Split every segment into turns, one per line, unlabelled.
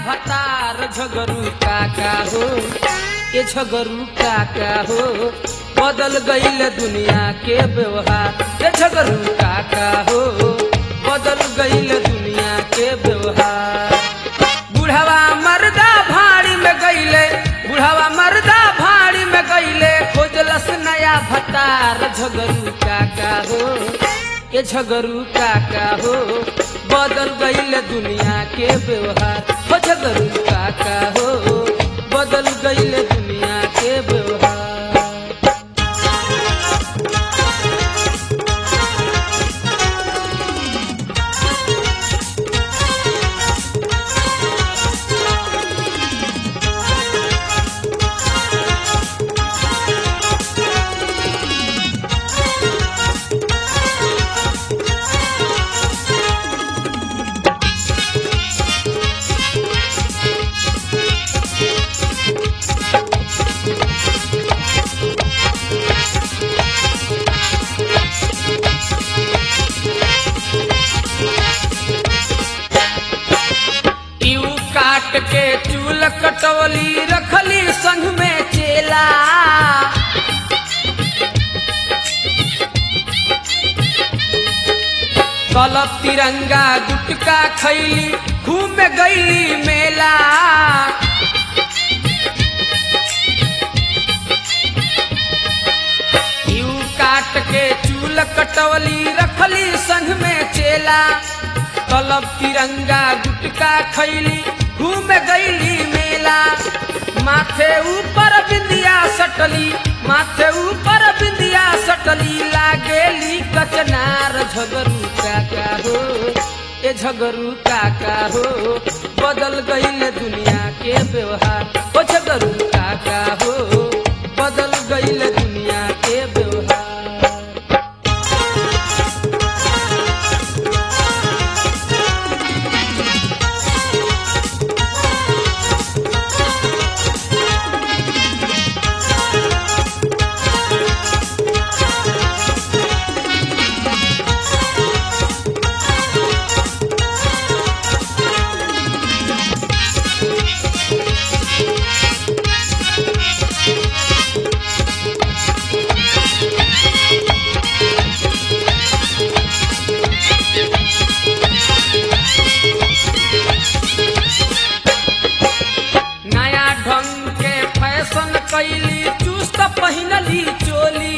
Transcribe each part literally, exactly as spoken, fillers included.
भतार झगरू काका हो ये झगरू काका हो बदल गईल दुनिया के व्यवहार ये झगरू काका हो बदल गईल दुनिया के व्यवहार। बुढ़ावा मर्दा भाड़ी में गईले बुढ़ावा मर्दा भाड़ी में गईले खोजलस नया भतार झगरू काका हो ये झगरू काका हो बदल गईल दुनिया के व्यवहार हो झगरू काका हो बदल गईल दुनिया के व्यवहार। के चूल कटवली रखली संग में चेला कलब तिरंगा गुटका खैली घूम गईली मेला यू काट के चूल कटवली रखली संग में चेला कलब तिरंगा गुटका खैली घूम गईली मेला माथे ऊपर बिंदिया सटली माथे ऊपर बिंदिया सटली लागेली कचनार झगरू काका हो ये झगरू काका हो बदल गईल दुनिया के व्यवहार ओ झगरू काका हो बदल गईल दुनिया के व्यवहार। कैली चुस्त पहिनली चोली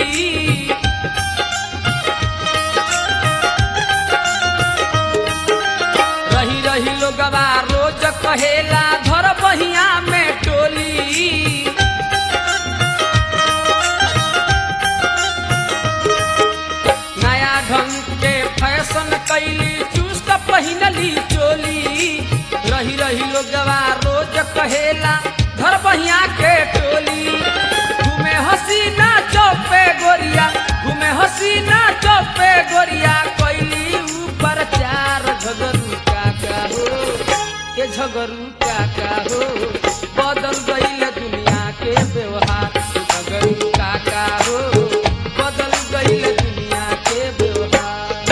रही रही लोगवा रोज कहेला धर बहिया में टोली नया ढंग के फैशन कैली चुस्त पहिनली चोली रही रही लोगवा रोज कहेला घर बहिया के टोली घूमे हसीना चौपे गोरिया घूमे हसीना चौपे गोरिया कैली ऊपर चार झगरू काका हो ये झगरू काका हो बदल गईल दुनिया के व्यवहार झगरू काका हो बदल गईल दुनिया के व्यवहार।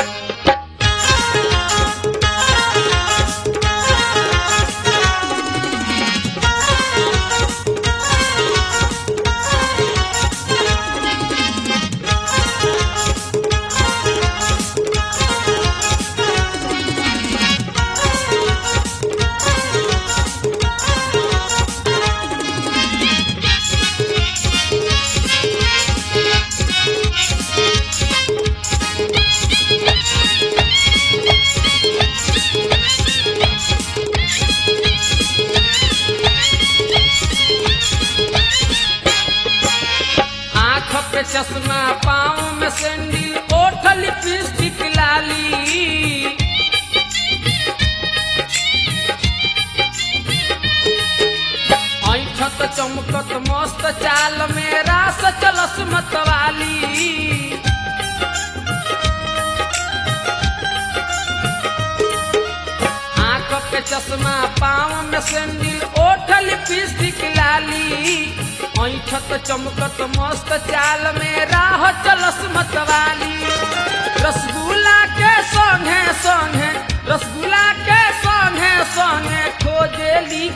चश्मा पाँव में सैंडल ओठ लिपस्टिक लाली ऐठत चमकत मस्त चाल में रास चलस मतवाली आँख पे चश्मा पाँव में सैंडल ओठ लिपस्टिक लाली ऐठत चमकत मस्त चाल में राह चलस मतवाली रसगुल्ला के संगे संगे रसगुल्ला के संगे संगे खोजेली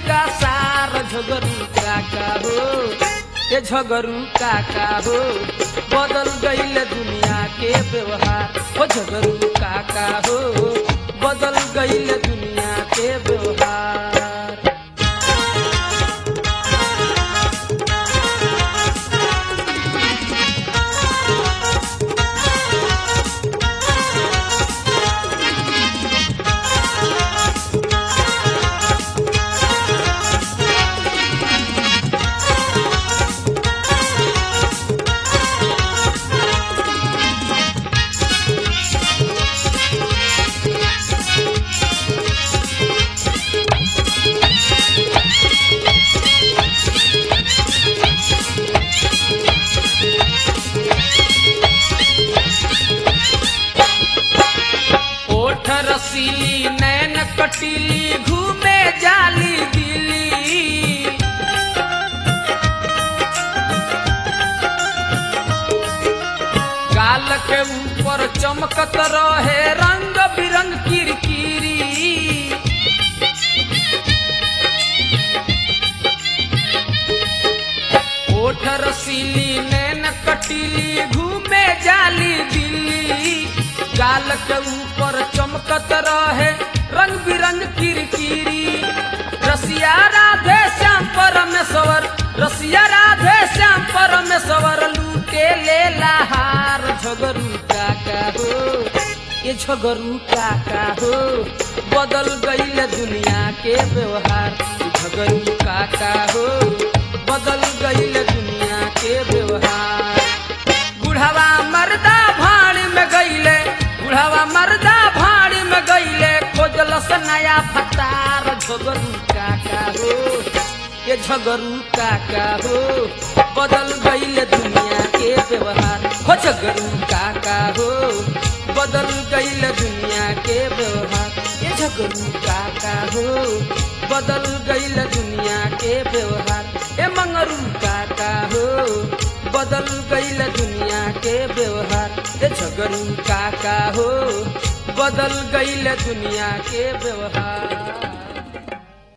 ये झगरू काका हो बदल गईल दुनिया के व्यवहार हो झगरू काका हो बदल गईल दुनिया के व्यवहार रसीली नैन कटीली घूमे जाली दिली गाल के ऊपर चमकत रहे रंग बिरंग किरकिरी ओठ रसीली नैन कटीली घूमे जाली दिल्ली गाल के ऊपर चमकत रहे रंग बिरंग किरकिरी रसिया राधे श्याम परमेश्वर रसिया राधे श्याम परमेश्वर लूटे ले लहार झगरू काका हो ये झगरू काका हो बदल गईल दुनिया के व्यवहार झगरू काका हो बदल गईल दुनिया के व्यवहार बुढ़ावा मर्दा भाड़ में गईले बुढ़ावा मर्दा भाड़ी में गईले खोजलस नया फतार झगरू काका हो ये झगरू काका हो बदल गईल दुनिया के व्यवहार हो झगरू काका हो बदल गईल दुनिया के व्यवहार ये झगरू काका हो बदल गईल दुनिया के व्यवहार ए मंगरू काका हो बदल गईल दुनिया के व्यवहार ए झगरू काका हो बदल गईल दुनिया के व्यवहार।